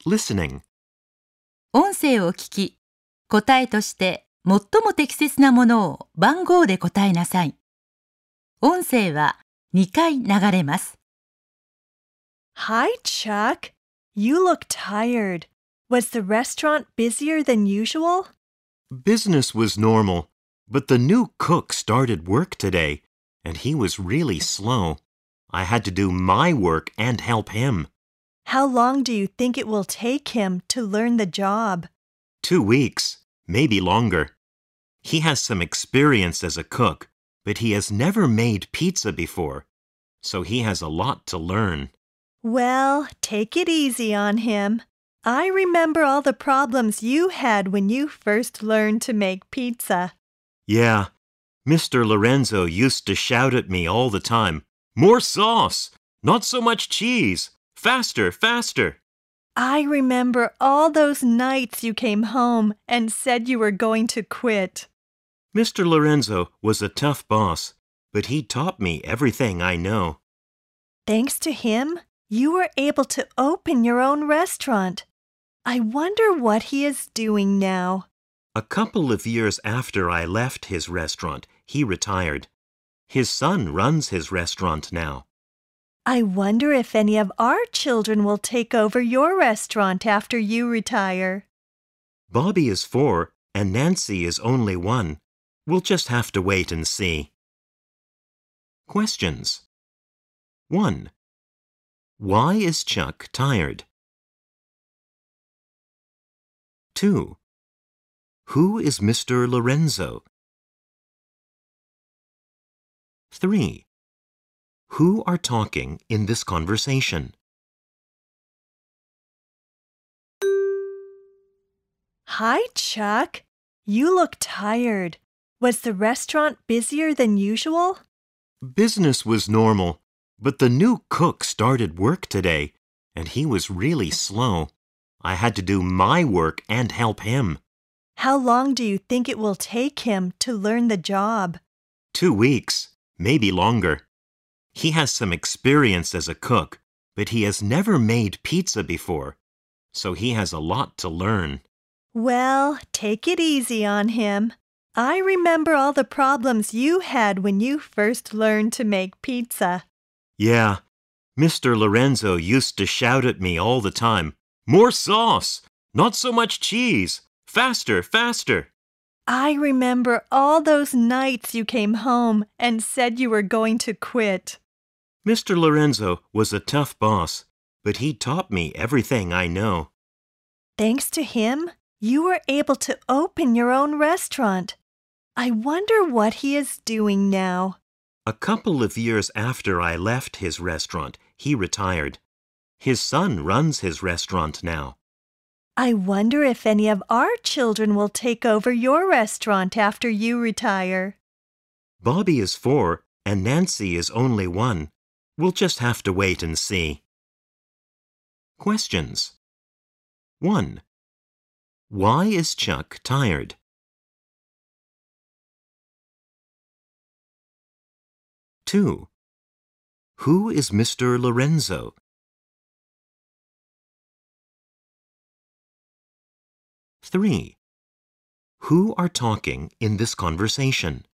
Listening. 音声を聞き、答えとして最も適切なものを番号で答えなさい。音声は2回流れます。 Hi, Chuck. You look tired. Was the restaurant busier than usual? Business was normal, but the new cook started work today, and he was really slow. I had to do my work and help him. How long do you think it will take him to learn the job? 2 weeks, maybe longer. He has some experience as a cook, but he has never made pizza before, so he has a lot to learn. Well, take it easy on him. I remember all the problems you had when you first learned to make pizza. Yeah, Mr. Lorenzo used to shout at me all the time, "More sauce! Not so much cheese! Faster, faster!" I remember all those nights you came home and said you were going to quit. Mr. Lorenzo was a tough boss, but he taught me everything I know. Thanks to him, you were able to open your own restaurant. I wonder what he is doing now. A couple of years after I left his restaurant, he retired. His son runs his restaurant now. I wonder if any of our children will take over your restaurant after you retire. Bobby is 4 and Nancy is only 1. We'll just have to wait and see. Questions. 1. Why is Chuck tired? 2. Who is Mr. Lorenzo? 3. Who are talking in this conversation? Hi, Chuck. You look tired. Was the restaurant busier than usual? Business was normal, but the new cook started work today, and he was really slow. I had to do my work and help him. How long do you think it will take him to learn the job? 2 weeks, maybe longer. He has some experience as a cook, but he has never made pizza before, so he has a lot to learn. Well, take it easy on him. I remember all the problems you had when you first learned to make pizza. Yeah, Mr. Lorenzo used to shout at me all the time, "More sauce! Not so much cheese! Faster, faster!" I remember all those nights you came home and said you were going to quit. Mr. Lorenzo was a tough boss, but he taught me everything I know. Thanks to him, you were able to open your own restaurant. I wonder what he is doing now. A couple of years after I left his restaurant, he retired. His son runs his restaurant now. I wonder if any of our children will take over your restaurant after you retire. Bobby is 4 and Nancy is only 1. We'll just have to wait and see. Questions. 1. Why is Chuck tired? 2. Who is Mr. Lorenzo? 3. Who are talking in this conversation?